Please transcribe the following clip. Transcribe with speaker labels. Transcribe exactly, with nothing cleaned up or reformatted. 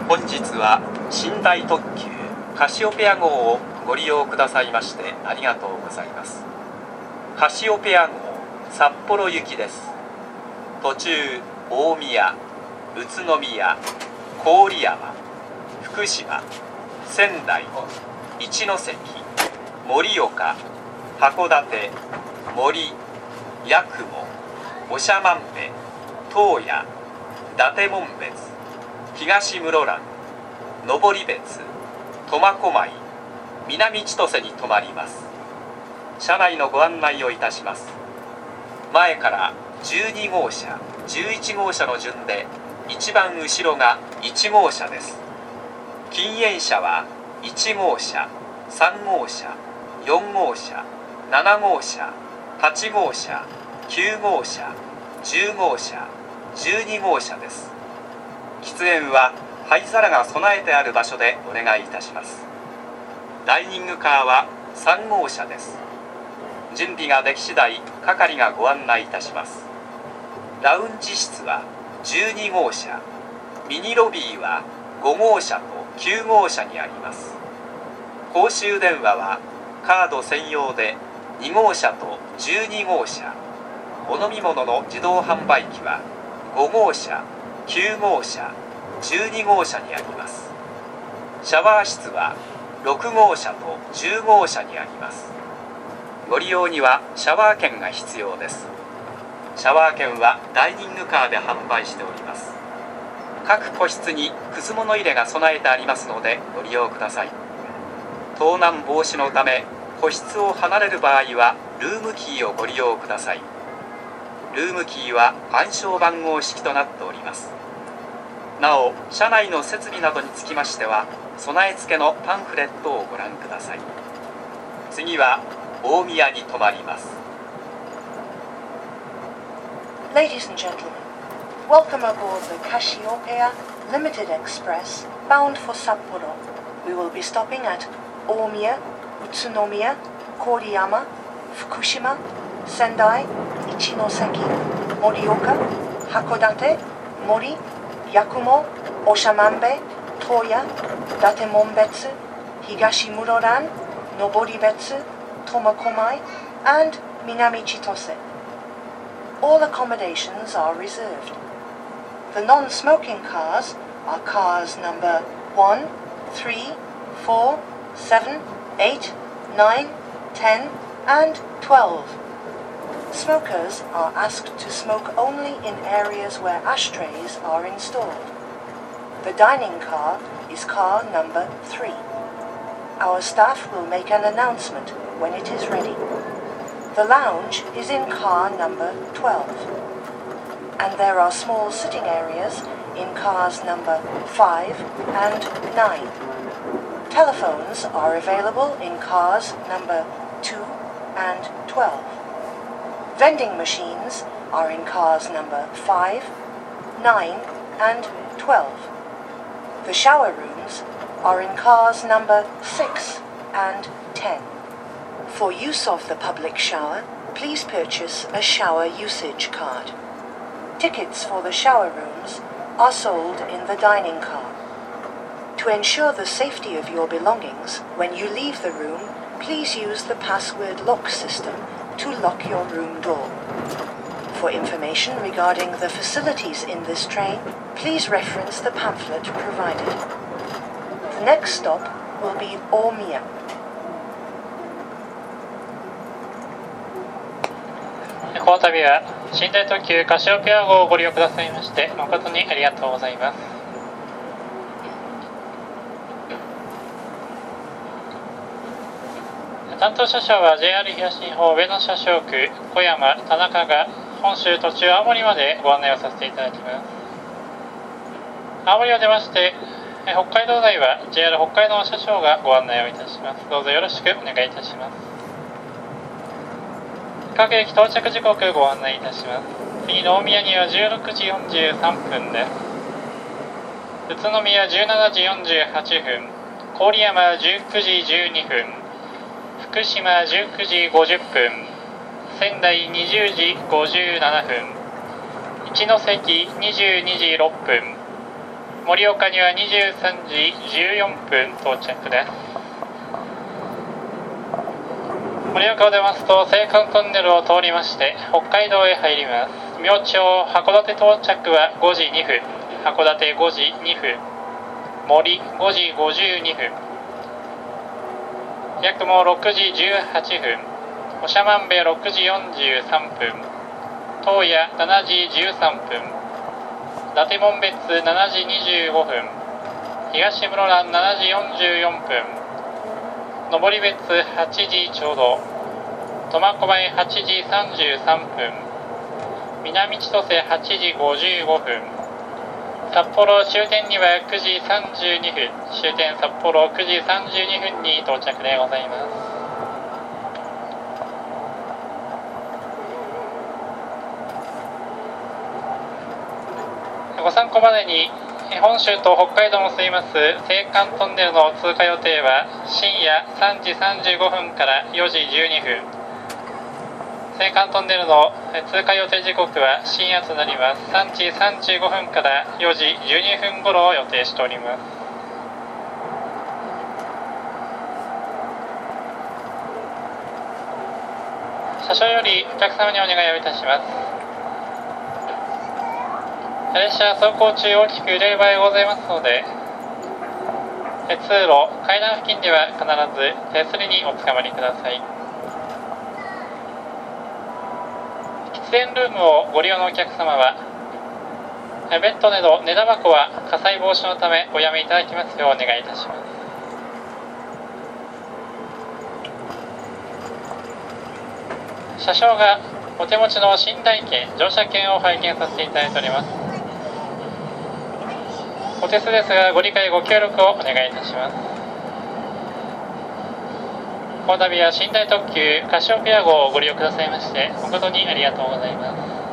Speaker 1: 本日は寝台特急カシオペア号をご利用くださいましてありがとうございます。カシオペア号札幌行きです。途中大宮、宇都宮、郡山、福島、仙台、一ノ関、盛岡、函館、森、八雲、長万部、洞爺、伊達紋別、東室蘭、登別、苫小牧、南千歳に停まります。車内のご案内をいたします。前からじゅうに号車、じゅういち号車の順で一番後ろがいち号車です。禁煙車はいち号車、さん号車、よん号車、なな号車、はち号車、きゅう号車、じゅう号車、じゅうに号車です。喫煙は灰皿が備えてある場所でお願いいたします。ダイニングカーはさん号車です。準備ができ次第係がご案内いたします。ラウンジ室はじゅうに号車、ミニロビーはご号車ときゅう号車にあります。公衆電話はカード専用でに号車とじゅうに号車、お飲み物の自動販売機はご号車、きゅう号車、じゅうに号車にあります。シャワー室はろく号車とじゅう号車にあります。ご利用にはシャワー券が必要です。シャワー券はダイニングカーで販売しております。各個室にくず物入れが備えてありますのでご利用ください。盗難防止のため個室を離れる場合はルームキーをご利用ください。ルームキーは暗証番号式となっております。なお、車内の設備などにつきましては備え付けのパンフレットをご覧ください。次は大宮に停まります。
Speaker 2: Ladies and gentlemen, welcome aboard the Cassiopeia Limited Express bound for Sapporo. We will be stopping at Omiya, Utsunomiya, Koriyama, Fukushima, Sendai, Ichinoseki, Morioka, Hakodate, Mori, Yakumo, Oshamambe, Toya, Datemonbetsu, Higashimuroran, Noboribetsu, Tomakomai, and Minami Chitose. All accommodations are reserved. The non-smoking cars are cars number one, three, four, seven, eight, nine, ten, and twelve. Smokers are asked to smoke only in areas where ashtrays are installed. The dining car is car number three. Our staff will make an announcement when it is ready. The lounge is in car number twelve. And there are small sitting areas in cars number five and nine. Telephones are available in cars number two and twelve. Vending machines are in cars number five, nine, and twelve. The shower rooms are in cars number six and ten. For use of the public shower, please purchase a shower usage card. Tickets for the shower rooms are sold in the dining car. To ensure the safety of your belongings, when you leave the room, please use the password lock system to lock your room door. For information regarding the facilities in this train, please reference the pamphlet provided. The next stop will be Omiya.
Speaker 3: この度は寝台特急カシオペア号をご利用くださいまして誠にありがとうございます。担当車掌は ジェイアール 東日本上野車掌区小山田中が本州途中青森までご案内をさせていただきます。青森を出まして北海道内は ジェイアール 北海道の車掌がご案内をいたします。どうぞよろしくお願いいたします。各駅到着時刻ご案内いたします。次の大宮にはじゅうろくじよんじゅうさんぷんです。宇都宮じゅうしちじよんじゅうはっぷん、郡山じゅうくじじゅうにふん、福島じゅうくじごじゅっぷん、仙台にじゅうじごじゅうななふん、一ノ関にじゅうにじろっぷん、 盛岡にはにじゅうさんじじゅうよんぷん到着です。盛岡を出ますと青函トンネルを通りまして北海道へ入ります。明朝函館到着はごじにふん、函館ごじにふん、森ごじごじゅうにふん、八雲ろくじじゅうはっぷん、長万部ろくじよんじゅうさんぷん、東野しちじじゅうさんぷん、伊達紋別しちじにじゅうごふん、東室蘭しちじよんじゅうよんぷん、登別はちじちょうど、苫小牧はちじさんじゅうさんぷん、南千歳はちじごじゅうごふん、札幌終点にはくじさんじゅうにふん、終点札幌くじさんじゅうにふんに到着でございます。ご参考までに本州と北海道を結びます青函トンネルの通過予定は深夜さんじさんじゅうごふんからよじじゅうにふん、青函トンネルの通過予定時刻は深夜となります。さんじさんじゅうごふんからよじじゅうにふん頃を予定しております。車掌よりお客様にお願いをいたします。列車走行中大きく揺れる場合がございますので、通路、階段付近では必ず手すりにおつかまりください。喫煙ルームをご利用のお客様は、ベッドなど寝箱は火災防止のためおやめいただきますようお願いいたします。車掌がお手持ちの寝台券、乗車券を拝見させていただいております。お手数ですがご理解ご協力をお願いいたします。この度は寝台特急カシオペア号をご利用くださいまして誠にありがとうございます。